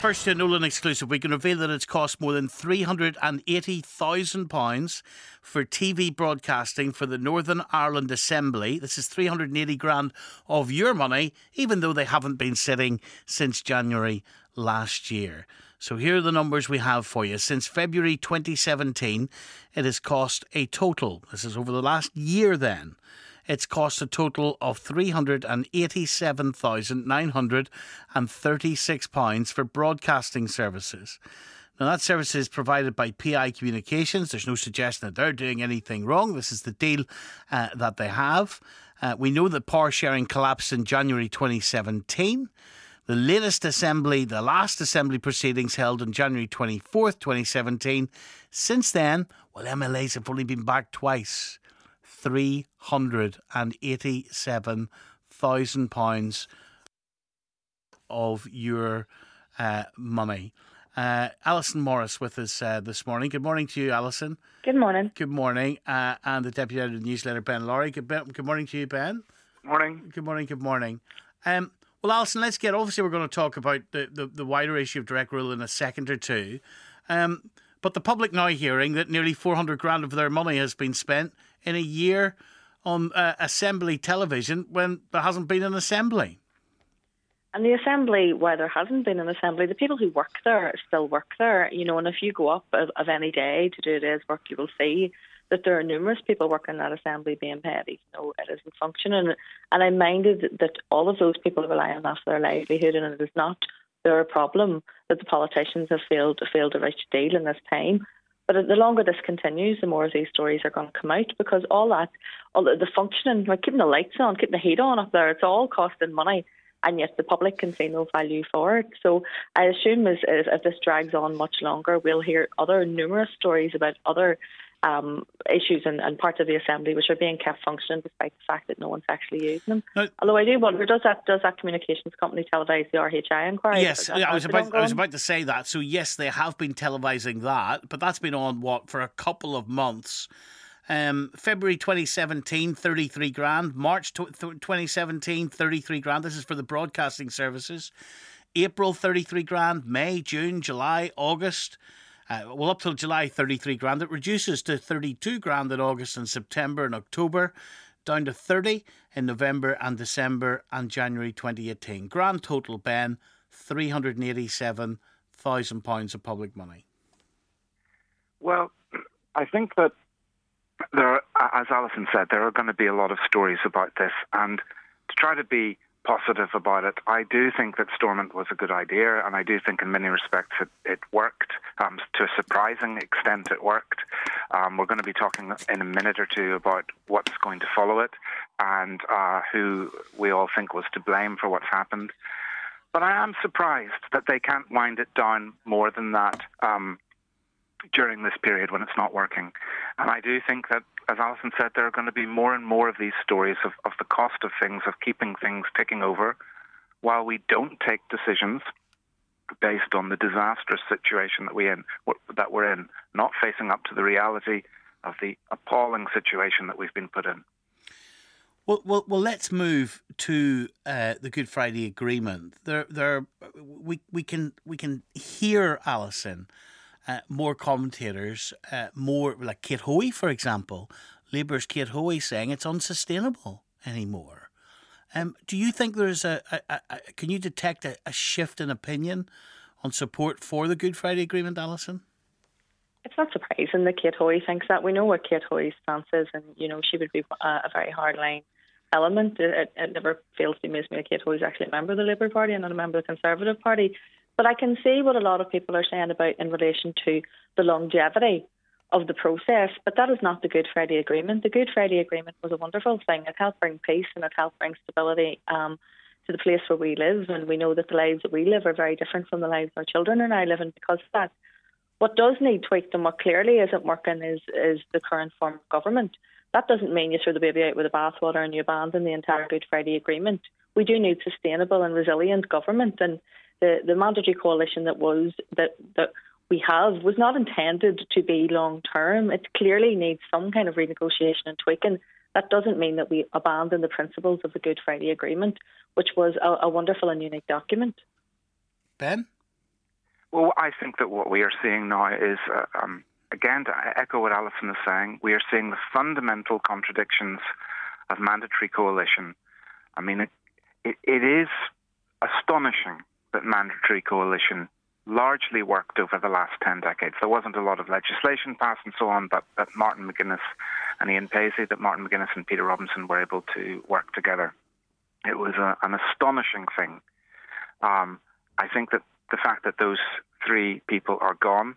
First to Nolan exclusive, we can reveal that it's cost more than £380,000 for TV broadcasting for the Northern Ireland Assembly. This is 380 grand of your money, even though they haven't been sitting since January last year. So here are the numbers we have for you. Since February 2017, it has cost a total, this is over the last year then, it's cost a total of £387,936 for broadcasting services. Now, that service is provided by PI Communications. There's no suggestion that they're doing anything wrong. This is the deal that they have. We know that power sharing collapsed in January 2017. The last assembly proceedings held on January 24th, 2017. Since then, well, MLAs have only been back twice. £387,000 of your money. Alison Morris with us this morning. Good morning to you, Alison. Good morning. Good morning. And the Deputy Editor of the newsletter, Ben Laurie. Good morning to you, Ben. Morning. Good morning. Well, Alison, obviously we're going to talk about the wider issue of direct rule in a second or two. But the public now hearing that nearly 400 grand of their money has been spent in a year on Assembly television when there hasn't been an Assembly. And the Assembly, where there hasn't been an Assembly, the people who work there still work there. You know, and if you go up of any day to do a day's work, you will see that there are numerous people working in that Assembly being paid, even though it isn't functioning. And I'm minded that all of those people rely on that for their livelihood, and it is not their problem that the politicians have failed to reach a deal in this time. But the longer this continues, the more of these stories are going to come out, because all the functioning, like keeping the lights on, keeping the heat on up there, it's all costing money, and yet the public can see no value for it. So I assume as this drags on much longer, we'll hear other numerous stories about other issues and parts of the Assembly which are being kept functioning despite the fact that no one's actually using them. Now, although I do wonder, does that communications company televise the RHI inquiry? Yes, I was about to say that. So yes, they have been televising that, but that's been on for a couple of months. February 2017, 33 grand. March 2017, 33 grand. This is for the broadcasting services. April, 33 grand. May, June, July, August. Up till July, 33 grand. It reduces to 32 grand in August and September and October, down to 30 in November and December and January 2018. Grand total, Ben, £387,000 of public money. Well, I think that there, as Alison said, there are going to be a lot of stories about this, and to try to be positive about it, I do think that Stormont was a good idea, and I do think in many respects it worked. To a surprising extent, it worked. We're going to be talking in a minute or two about what's going to follow it and who we all think was to blame for what's happened. But I am surprised that they can't wind it down more than that during this period when it's not working. And I do think that, as Alison said, there are going to be more and more of these stories of the cost of things, of keeping things ticking over, while we don't take decisions based on the disastrous situation that we're in, not facing up to the reality of the appalling situation that we've been put in. Well, let's move to the Good Friday Agreement. We can hear, Alison, more commentators, more like Kate Hoey, for example, Labour's Kate Hoey, saying it's unsustainable anymore. Do you think there's can you detect a shift in opinion on support for the Good Friday Agreement, Alison? It's not surprising that Kate Hoey thinks that. We know what Kate Hoey's stance is, and she would be a very hardline element. It never fails to amaze me that Kate Hoey's actually a member of the Labour Party and not a member of the Conservative Party. But I can see what a lot of people are saying about in relation to the longevity of the process, but that is not the Good Friday Agreement. The Good Friday Agreement was a wonderful thing. It helped bring peace and it helped bring stability to the place where we live, and we know that the lives that we live are very different from the lives our children are now living because of that. What does need tweaked and what clearly isn't working is the current form of government. That doesn't mean you throw the baby out with the bathwater and you abandon the entire Good Friday Agreement. We do need sustainable and resilient government, and the mandatory coalition that we have was not intended to be long term. It clearly needs some kind of renegotiation and tweaking. That doesn't mean that we abandon the principles of the Good Friday Agreement, which was a wonderful and unique document. Ben? Well, I think that what we are seeing now is, again, to echo what Alison is saying, we are seeing the fundamental contradictions of mandatory coalition. I mean, it is astonishing that mandatory coalition largely worked over the last 10 decades. There wasn't a lot of legislation passed and so on, but Martin McGuinness and Ian Paisley, that Martin McGuinness and Peter Robinson were able to work together. It was an astonishing thing. I think that the fact that those three people are gone,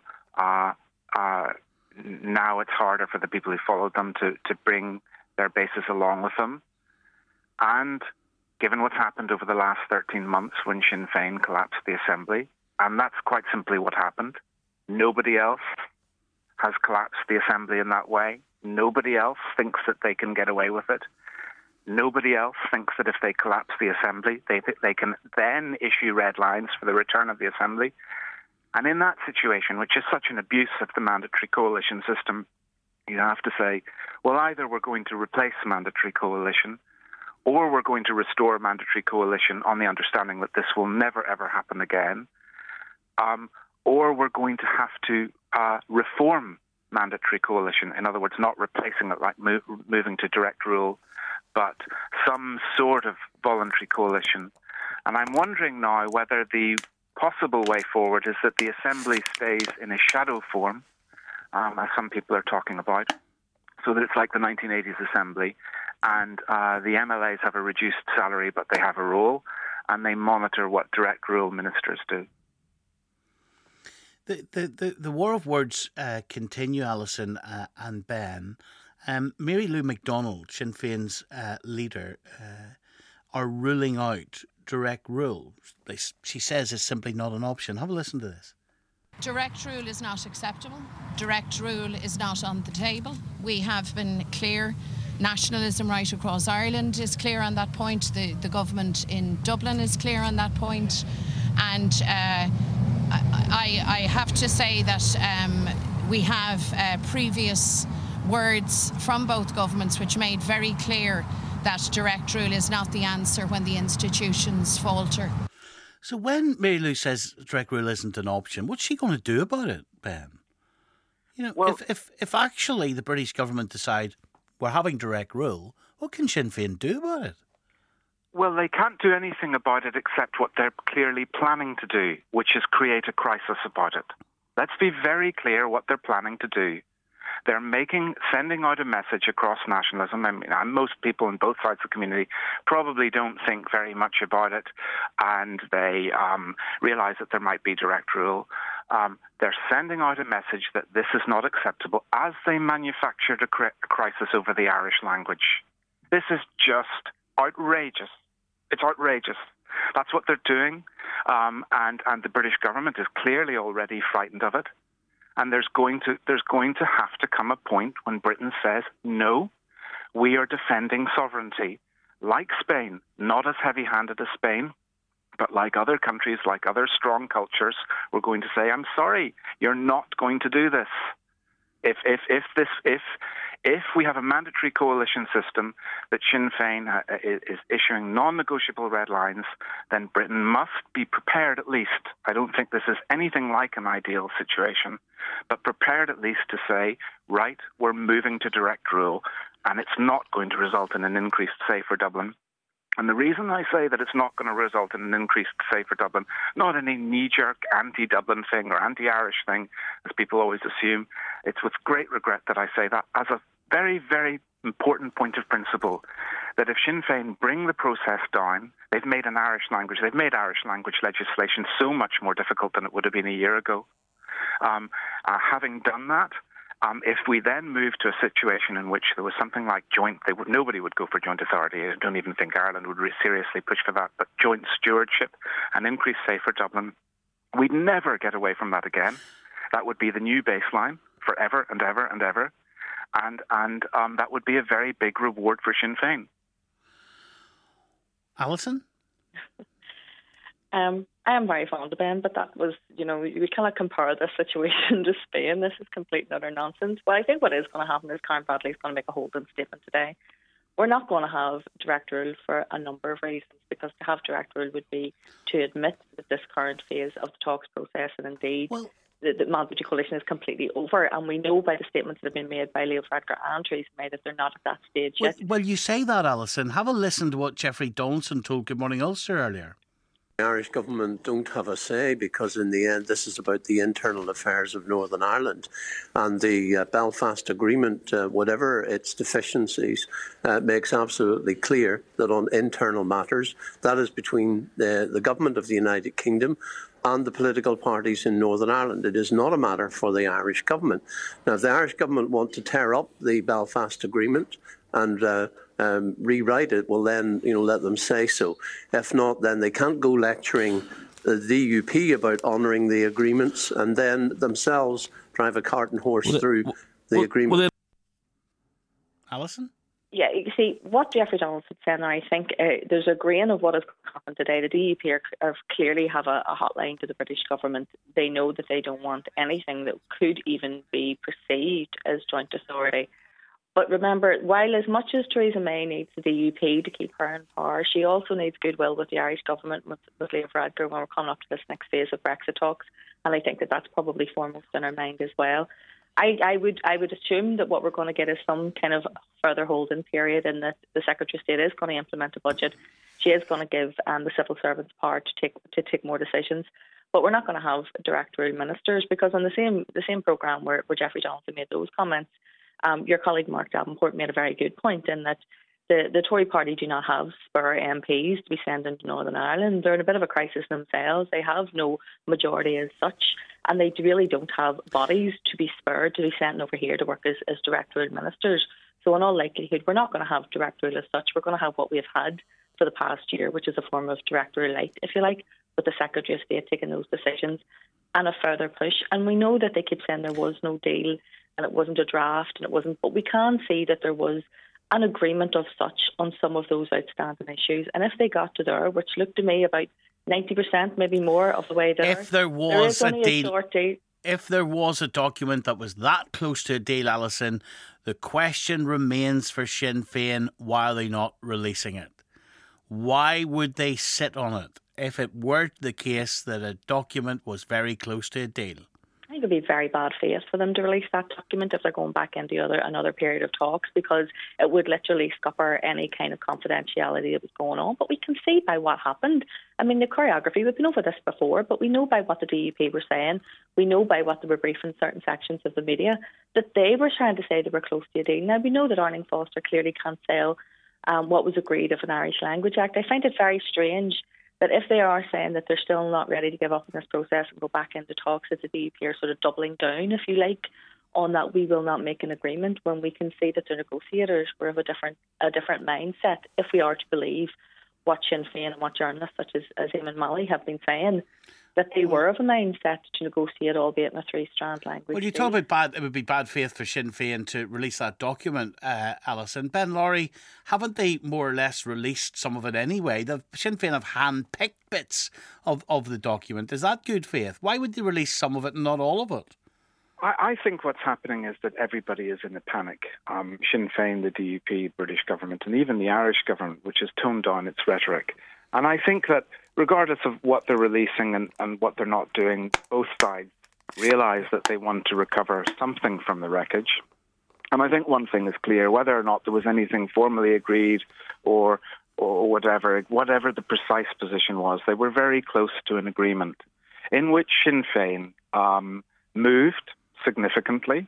now it's harder for the people who followed them to bring their bases along with them. And given what's happened over the last 13 months when Sinn Féin collapsed the Assembly, and that's quite simply what happened. Nobody else has collapsed the Assembly in that way. Nobody else thinks that they can get away with it. Nobody else thinks that if they collapse the Assembly, they can then issue red lines for the return of the Assembly. And in that situation, which is such an abuse of the mandatory coalition system, you have to say, well, either we're going to replace mandatory coalition, or we're going to restore mandatory coalition on the understanding that this will never, ever happen again, or we're going to have to reform mandatory coalition. In other words, not replacing it like moving to direct rule, but some sort of voluntary coalition. And I'm wondering now whether the possible way forward is that the Assembly stays in a shadow form, as some people are talking about, so that it's like the 1980s Assembly, and the MLAs have a reduced salary, but they have a role, and they monitor what direct rule ministers do. The war of words continue, Alison and Ben. Mary Lou McDonald, Sinn Féin's leader, are ruling out direct rule. She says it's simply not an option. Have a listen to this. Direct rule is not acceptable. Direct rule is not on the table. We have been clear. Nationalism right across Ireland is clear on that point. The government in Dublin is clear on that point. And I have to say that we have previous words from both governments which made very clear that direct rule is not the answer when the institutions falter. So when Mary Lou says direct rule isn't an option, what's she going to do about it, Ben? You know, well, if actually the British government decide we're having direct rule, what can Sinn Féin do about it? Well, they can't do anything about it except what they're clearly planning to do, which is create a crisis about it. Let's be very clear what they're planning to do. They're sending out a message across nationalism. I mean, most people on both sides of the community probably don't think very much about it, and they realise that there might be direct rule. They're sending out a message that this is not acceptable as they manufactured a crisis over the Irish language. This is just outrageous. It's outrageous. That's what they're doing, and the British government is clearly already frightened of it. And there's going to have to come a point when Britain says, no, we are defending sovereignty. Like Spain, not as heavy-handed as Spain, but like other countries, like other strong cultures, we're going to say, I'm sorry, you're not going to do this. If we have a mandatory coalition system that Sinn Féin is issuing non-negotiable red lines, then Britain must be prepared at least. I don't think this is anything like an ideal situation, but prepared at least to say, right, we're moving to direct rule, and it's not going to result in an increased say for Dublin. And the reason I say that it's not going to result in an increased say for Dublin, not any knee-jerk anti-Dublin thing or anti-Irish thing, as people always assume, it's with great regret that I say that as a very, very important point of principle, that if Sinn Féin bring the process down, they've made Irish language legislation so much more difficult than it would have been a year ago. Having done that, if we then move to a situation in which there was something like nobody would go for joint authority. I don't even think Ireland would seriously push for that, but joint stewardship and increased say for Dublin, we'd never get away from that again. That would be the new baseline forever and ever and ever. And that would be a very big reward for Sinn Féin. Alison? I am very fond of Ben, but that was, we cannot compare this situation to Spain. This is complete and utter nonsense. But I think what is going to happen is Karen Bradley is going to make a holding statement today. We're not going to have direct rule for a number of reasons, because to have direct rule would be to admit that this current phase of the talks process, and indeed the Mandatory Coalition, is completely over. And we know by the statements that have been made by Leo Varadkar and Theresa May that they're not at that stage yet. Well, you say that, Alison. Have a listen to what Jeffrey Donaldson told Good Morning Ulster earlier. The Irish government don't have a say, because in the end this is about the internal affairs of Northern Ireland, and the Belfast Agreement, whatever its deficiencies, makes absolutely clear that on internal matters, that is between the government of the United Kingdom and the political parties in Northern Ireland. It is not a matter for the Irish government. Now, if the Irish government want to tear up the Belfast Agreement and rewrite it, well then, let them say so. If not, then they can't go lecturing the DUP about honouring the agreements and then themselves drive a cart and horse through the agreement. Alison? Yeah, you see, what Jeffrey Donaldson said, and I think there's a grain of what has happened today. The DUP clearly have a hotline to the British government. They know that they don't want anything that could even be perceived as joint authority. But remember, while as much as Theresa May needs the DUP to keep her in power, she also needs goodwill with the Irish government, with Leo Varadkar, when we're coming up to this next phase of Brexit talks. And I think that that's probably foremost in her mind as well. I would assume that what we're going to get is some kind of further holding period, and that the Secretary of State is going to implement a budget. She is going to give the civil servants power to take more decisions. But we're not going to have direct rule ministers, because on the same programme where Jeffrey Donaldson made those comments, your colleague Mark Davenport made a very good point in that the Tory party do not have spur MPs to be sent into Northern Ireland. They're in a bit of a crisis themselves. They have no majority as such, and they really don't have bodies to be spurred to be sent over here to work as direct rule ministers. So in all likelihood, we're not going to have direct rule as such. We're going to have what we've had for the past year, which is a form of direct rule light, if you like, with the Secretary of State taking those decisions, and a further push. And we know that they keep saying there was no deal, and it wasn't a draft, and it wasn't, but we can see that there was an agreement of such on some of those outstanding issues. And if they got to there, which looked to me about 90%, maybe more of the way there, if there was a deal, if there was a document that was that close to a deal, Alison, the question remains for Sinn Féin, why are they not releasing it? Why would they sit on it if it were the case that a document was very close to a deal? I think it would be very bad faith for them to release that document if they're going back into another period of talks, because it would literally scupper any kind of confidentiality that was going on. But we can see by what happened. I mean, the choreography, we've been over this before, but we know by what the DUP were saying, we know by what they were briefing certain sections of the media, that they were trying to say they were close to a deal. Now, we know that Arlene Foster clearly can't sell what was agreed of an Irish Language Act. I find it very strange that if they are saying that they're still not ready to give up in this process and go back into talks, that the DUP are sort of doubling down, if you like, on that we will not make an agreement, when we can see that the negotiators were of a different mindset, if we are to believe what Sinn Féin and what journalists such as Eamon Malley have been saying, that they were of a mindset to negotiate, albeit in a three-strand language. Well, you talk about it would be bad faith for Sinn Féin to release that document, Alison. Ben Lowry, haven't they more or less released some of it anyway? Sinn Féin have hand-picked bits of the document. Is that good faith? Why would they release some of it and not all of it? I think what's happening is that everybody is in a panic. Sinn Féin, the DUP, British government, and even the Irish government, which has toned down its rhetoric. And I think that regardless of what they're releasing and what they're not doing, both sides realise that they want to recover something from the wreckage. And I think one thing is clear, whether or not there was anything formally agreed or whatever the precise position was, they were very close to an agreement in which Sinn Féin moved significantly.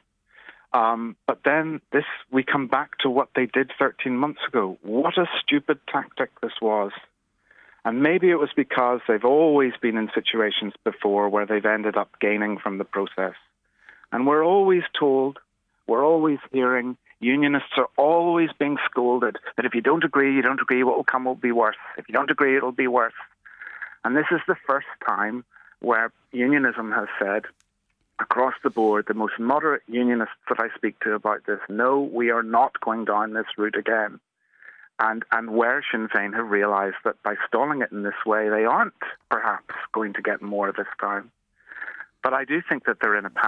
But then we come back to what they did 13 months ago. What a stupid tactic this was. And maybe it was because they've always been in situations before where they've ended up gaining from the process. And we're always told, we're always hearing, unionists are always being scolded that if you don't agree, what will come will be worse. If you don't agree, it'll be worse. And this is the first time where unionism has said, across the board, the most moderate unionists that I speak to about this, no, we are not going down this route again. And where Sinn Féin have realised that by stalling it in this way, they aren't perhaps going to get more this time. But I do think that they're in a panic.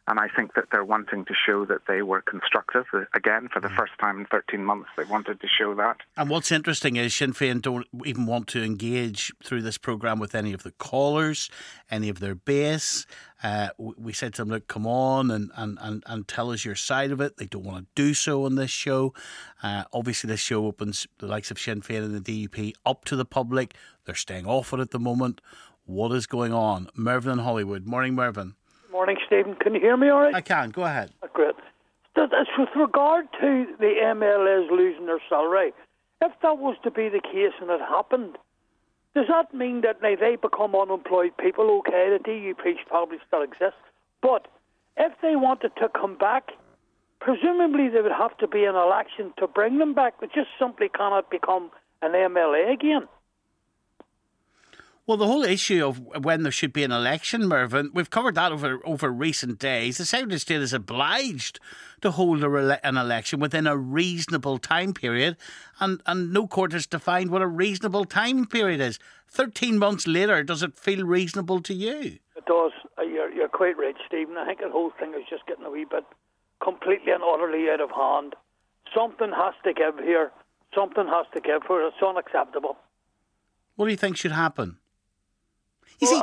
And I think that they're wanting to show that they were constructive. Again, for the first time in 13 months, they wanted to show that. And what's interesting is Sinn Féin don't even want to engage through this programme with any of the callers, any of their base. We said to them, look, come on and tell us your side of it. They don't want to do so on this show. Obviously, this show opens the likes of Sinn Féin and the DUP up to the public. They're staying off it at the moment. What is going on? Mervyn in Hollywood. Morning, Mervyn. Morning, Stephen. Can you hear me all right? I can. Go ahead. Great. With regard to the MLAs losing their salary, if that was to be the case and it happened, does that mean that now they become unemployed people? Okay, the DUP probably still exists. But if they wanted to come back, presumably there would have to be an election to bring them back. They just simply cannot become an MLA again. Well, the whole issue of when there should be an election, Mervyn, we've covered that over recent days. The Secretary of State is obliged to hold an election within a reasonable time period, and no court has defined what a reasonable time period is. 13 months later, does it feel reasonable to you? It does. You're quite right, Stephen. I think the whole thing is just getting a wee bit completely and utterly out of hand. Something has to give here. Something has to give here. It's unacceptable. What do you think should happen? Here's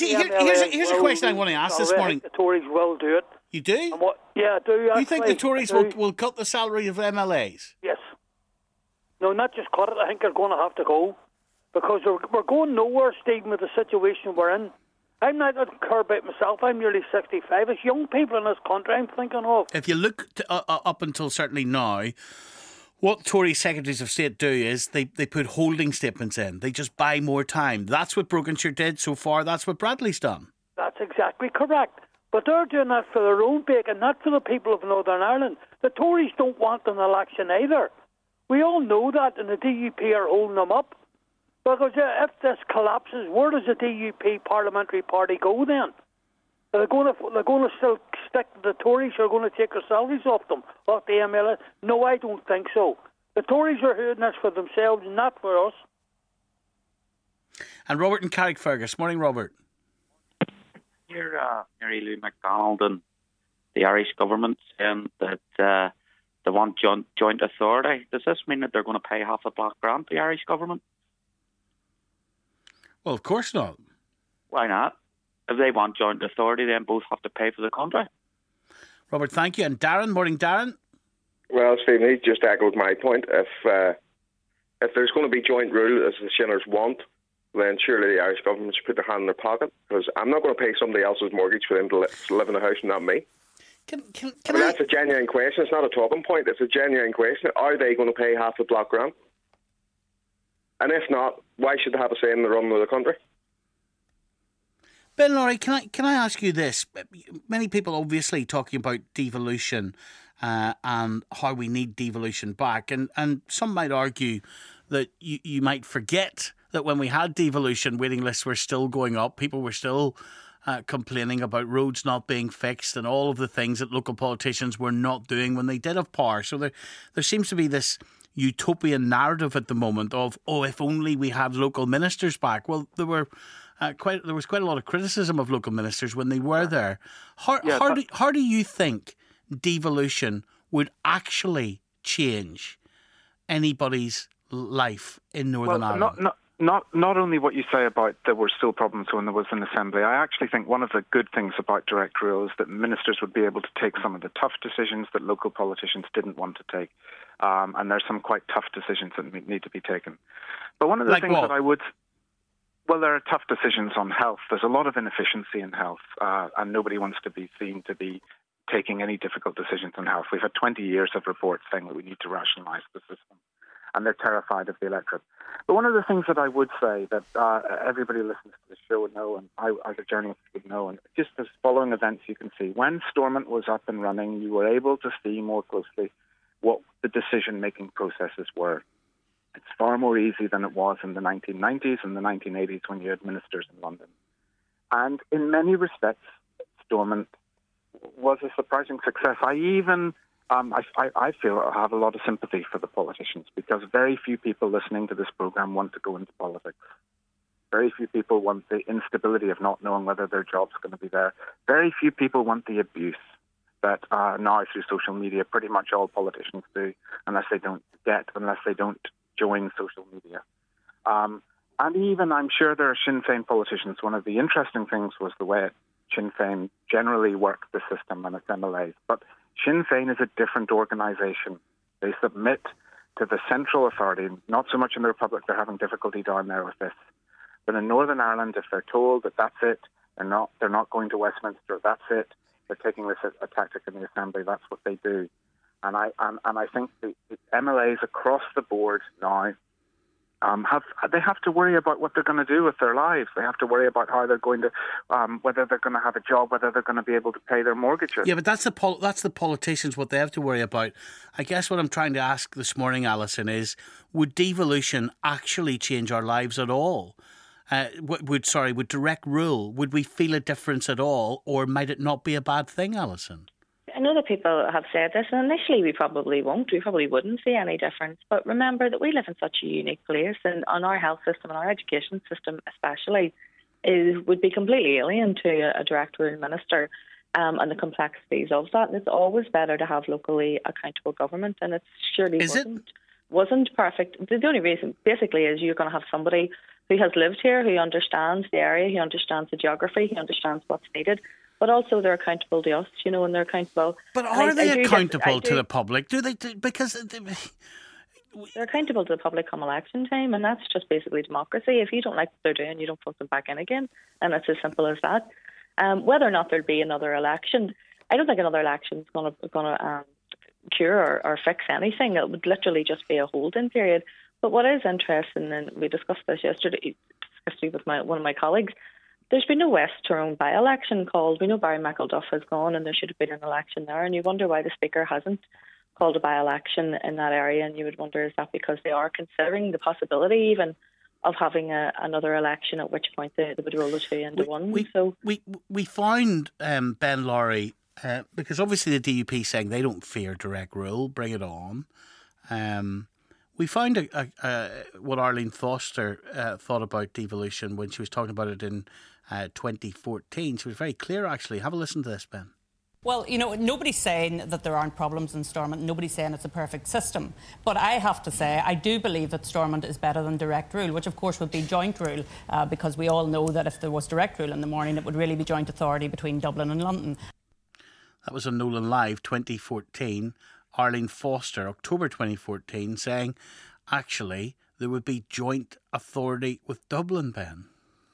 a question I want to ask this morning. The Tories will do it. You do? Yeah, I do. Actually. You think the Tories will cut the salary of MLAs? Yes. No, not just cut it. I think they're going to have to go. Because we're going nowhere, Stephen, with the situation we're in. I'm not care about myself. I'm nearly 65. It's young people in this country I'm thinking of. If you look up until certainly now, what Tory Secretaries of State do is they put holding statements in. They just buy more time. That's what Broganshire did so far. That's what Bradley's done. That's exactly correct. But they're doing that for their own sake and not for the people of Northern Ireland. The Tories don't want an election either. We all know that, and the DUP are holding them up. Because if this collapses, where does the DUP parliamentary party go then? They're going to still stick to the Tories, who are going to take their salaries off them, off the MLA? No, I don't think so. The Tories are doing this for themselves, not for us. And Robert in Carrickfergus. Morning, Robert. You're Mary Lou MacDonald and the Irish government saying that they want joint authority. Does this mean that they're going to pay half a black grant, the Irish government? Well, of course not. Why not? If they want joint authority, then both have to pay for the country. Robert, thank you. And Darren, morning, Darren. Well, Stephen, he just echoed my point. If there's going to be joint rule, as the Shinners want, then surely the Irish government should put their hand in their pocket, because I'm not going to pay somebody else's mortgage for them to live in a house and not me. That's a genuine question. It's not a talking point. It's a genuine question. Are they going to pay half the block grant? And if not, why should they have a say in the run of the country? Ben Laurie, can I ask you this? Many people obviously talking about devolution and how we need devolution back, and some might argue that you might forget that when we had devolution, waiting lists were still going up. People were still complaining about roads not being fixed and all of the things that local politicians were not doing when they did have power. So there seems to be this utopian narrative at the moment of, if only we had local ministers back. Well, there was quite a lot of criticism of local ministers when they were there. How do you think devolution would actually change anybody's life in Northern Ireland? Not only what you say about there were still problems when there was an assembly. I actually think one of the good things about direct rule is that ministers would be able to take some of the tough decisions that local politicians didn't want to take. And there's some quite tough decisions that need to be taken. But one of the things that I would... Well, there are tough decisions on health. There's a lot of inefficiency in health, and nobody wants to be seen to be taking any difficult decisions on health. We've had 20 years of reports saying that we need to rationalise the system, and they're terrified of the electorate. But one of the things that I would say that everybody who listens to the show would know, and I as a journalist would know, and just as following events you can see, when Stormont was up and running, you were able to see more closely what the decision-making processes were. It's far more easy than it was in the 1990s and the 1980s when you had ministers in London. And in many respects, Stormont was a surprising success. I feel I have a lot of sympathy for the politicians, because very few people listening to this programme want to go into politics. Very few people want the instability of not knowing whether their job's going to be there. Very few people want the abuse. that now through social media pretty much all politicians do, unless they don't join social media. And even I'm sure there are Sinn Féin politicians. One of the interesting things was the way Sinn Féin generally worked the system and its MLAs. But Sinn Féin is a different organisation. They submit to the central authority, not so much in the Republic, they're having difficulty down there with this. But in Northern Ireland, if they're told that that's it, they're not going to Westminster, that's it, they're taking this a tactic in the Assembly, that's what they do. And I think the MLAs across the board now they have to worry about what they're going to do with their lives. They have to worry about how they're going to, whether they're going to have a job, whether they're going to be able to pay their mortgages. Yeah, but that's the politicians, what they have to worry about. I guess what I'm trying to ask this morning, Alison, is would devolution actually change our lives at all? Would direct rule, would we feel a difference at all, or might it not be a bad thing, Alison? I know that people have said this, and initially we probably won't. We probably wouldn't see any difference. But remember that we live in such a unique place, and on our health system and our education system especially would be completely alien to a direct rule minister and the complexities of that. And it's always better to have locally accountable government, and it surely wasn't perfect. The only reason basically is you're going to have somebody who has lived here, who understands the area, who understands the geography, who understands what's needed. But also they're accountable to us, and they're accountable. But are they accountable to the public? Do they? Because they're accountable to the public come election time, and that's just basically democracy. If you don't like what they're doing, you don't put them back in again, and it's as simple as that. Whether or not there'll be another election, I don't think another election is going to cure or fix anything. It would literally just be a holding period. But what is interesting, and we discussed this yesterday with one of my colleagues, there's been no West Tyrone by-election called. We know Barry McElduff has gone, and there should have been an election there, and you wonder why the Speaker hasn't called a by-election in that area, and you would wonder, is that because they are considering the possibility even of having another election, at which point they would roll the two into one. We found Ben Lowry, because obviously the DUP saying they don't fear direct rule, bring it on. We found what Arlene Foster thought about devolution when she was talking about it in 2014. She was very clear, actually. Have a listen to this, Ben. Well, nobody's saying that there aren't problems in Stormont. Nobody's saying it's a perfect system. But I have to say, I do believe that Stormont is better than direct rule, which of course would be joint rule, because we all know that if there was direct rule in the morning, it would really be joint authority between Dublin and London. That was on Nolan Live 2014. Arlene Foster, October 2014, saying, actually, there would be joint authority with Dublin, Ben.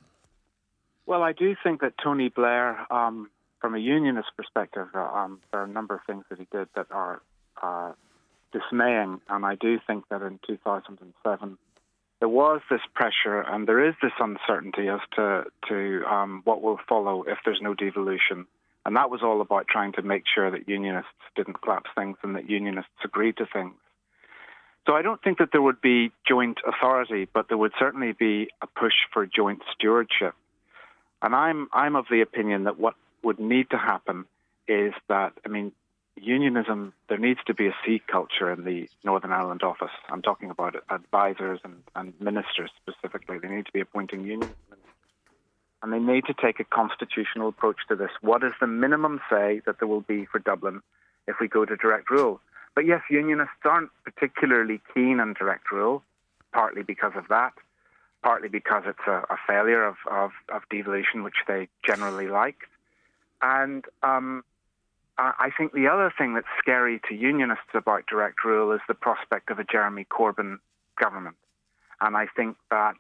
Well, I do think that Tony Blair, from a unionist perspective, there are a number of things that he did that are dismaying, and I do think that in 2007 there was this pressure and there is this uncertainty as to what will follow if there's no devolution. And that was all about trying to make sure that unionists didn't collapse things and that unionists agreed to things. So I don't think that there would be joint authority, but there would certainly be a push for joint stewardship. And I'm of the opinion that what would need to happen is that, unionism, there needs to be a seat culture in the Northern Ireland office. I'm talking about advisors and ministers specifically. They need to be appointing unionist ministers. And they need to take a constitutional approach to this. What is the minimum say that there will be for Dublin if we go to direct rule? But yes, unionists aren't particularly keen on direct rule, partly because of that, partly because it's a failure of devolution, which they generally like. And I think the other thing that's scary to unionists about direct rule is the prospect of a Jeremy Corbyn government. And I think that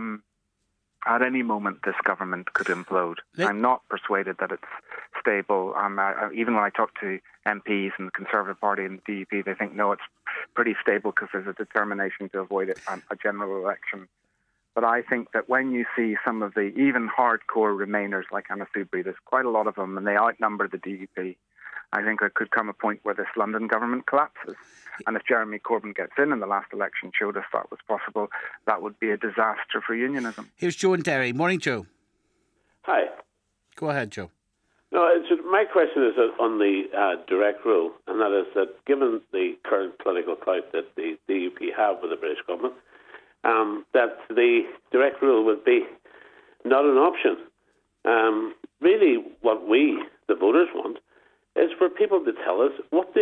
at any moment this government could implode. I'm not persuaded that it's stable. Even when I talk to MPs in the Conservative Party and the DUP, they think, no, it's pretty stable because there's a determination to avoid a general election. But I think that when you see some of the even hardcore Remainers like Anna Soubry, there's quite a lot of them, and they outnumber the DUP. I think there could come a point where this London government collapses. And if Jeremy Corbyn gets in, and the last election showed us that was possible, that would be a disaster for unionism. Here's Joe in Derry. Morning, Joe. Hi. Go ahead, Joe. No, my question is on the direct rule, and that is that given the current political clout that the DUP have with the British government, that the direct rule would be not an option. Really, what we, the voters, want is for people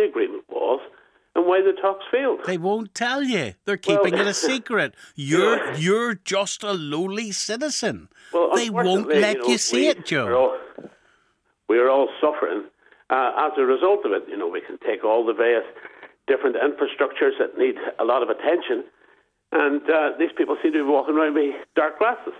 agreement was and why the talks failed. They won't tell you. They're keeping it a secret. You're just a lowly citizen. Well, they won't let you see it, Joe. We're all suffering as a result of it. We can take all the various different infrastructures that need a lot of attention, and these people seem to be walking around with dark glasses.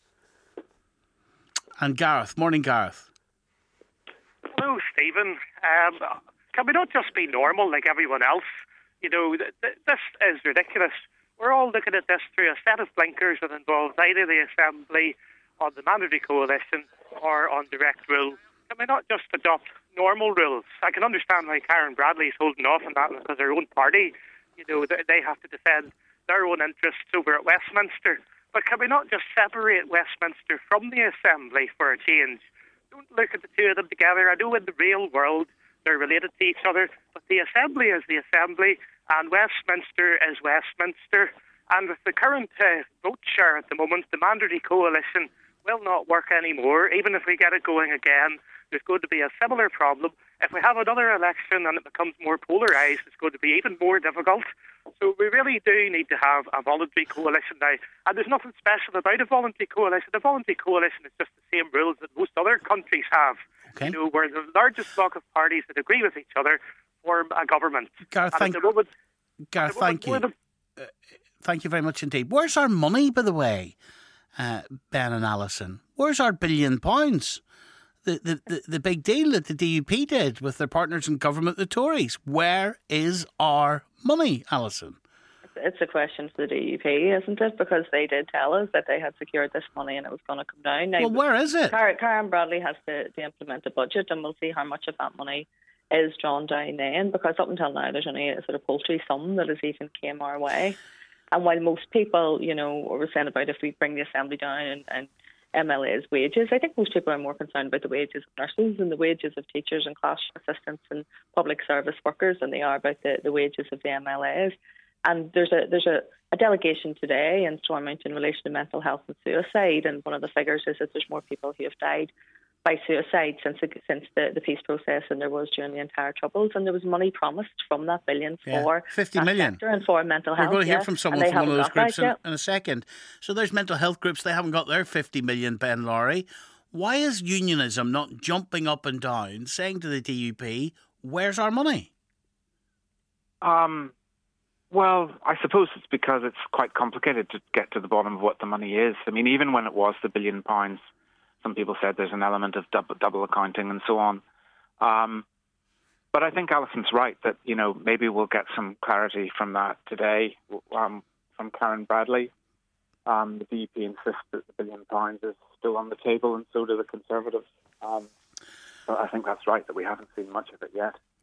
And Gareth. Morning, Gareth. Hello, Stephen. Can we not just be normal like everyone else? This is ridiculous. We're all looking at this through a set of blinkers that involves either the Assembly on the Mandatory Coalition or on direct rule. Can we not just adopt normal rules? I can understand why Karen Bradley is holding off on that because her own party, they have to defend their own interests over at Westminster. But can we not just separate Westminster from the Assembly for a change? Don't look at the two of them together. I know in the real world they're related to each other, but the Assembly is the Assembly and Westminster is Westminster. And with the current vote share at the moment, the Mandatory Coalition will not work anymore. Even if we get it going again, there's going to be a similar problem. If we have another election and it becomes more polarised, it's going to be even more difficult. So we really do need to have a voluntary coalition now. And there's nothing special about a voluntary coalition. A voluntary coalition is just the same rules that most other countries have. Okay. Where the largest block of parties that agree with each other form a government. Gareth, thank you. Thank you very much indeed. Where's our money, by the way, Ben and Alison? Where's our £1 billion? The big deal that the DUP did with their partners in government, the Tories. Where is our money, Alison? It's a question for the DUP, isn't it? Because they did tell us that they had secured this money and it was going to come down. Now, well, where is it? Karen Bradley has to implement the budget, and we'll see how much of that money is drawn down then, because up until now there's only a sort of paltry sum that has even came our way. And while most people, were saying about if we bring the Assembly down and MLA's wages, I think most people are more concerned about the wages of nurses and the wages of teachers and class assistants and public service workers than they are about the wages of the MLAs. And there's a delegation today in Stormont in relation to mental health and suicide, and one of the figures is that there's more people who have died by suicide since the peace process than there was during the entire Troubles, and there was money promised from that billion for 50 million sector and for mental health. We're going to hear from someone from one of those groups in a second. So there's mental health groups, they haven't got their 50 million, Ben Lowry. Why is unionism not jumping up and down, saying to the DUP, where's our money? Well, I suppose it's because it's quite complicated to get to the bottom of what the money is. I mean, even when it was the £1 billion, some people said there's an element of double accounting and so on. But I think Alison's right that, maybe we'll get some clarity from that today from Karen Bradley. The DUP insists that the £1 billion is still on the table, and so do the Conservatives. So I think that's right that we haven't seen much of it yet.